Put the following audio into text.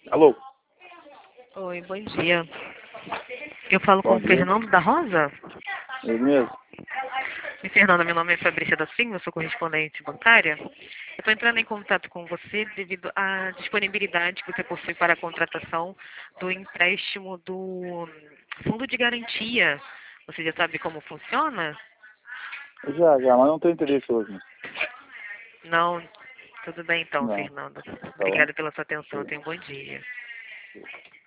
Alô? Oi, bom dia. Eu falo com Bom o dia. Fernando da Rosa? Ele mesmo? E Fernanda, meu nome é Fabrícia da Silva, eu sou correspondente bancária. Eu estou entrando em contato com você devido à disponibilidade que você possui para a contratação do empréstimo do Fundo de Garantia. Você já sabe como funciona? Já, mas não tenho interesse hoje, né? Não? Tudo bem então, Não, Fernanda. tá bom? Obrigada pela sua atenção. Tenha um bom dia.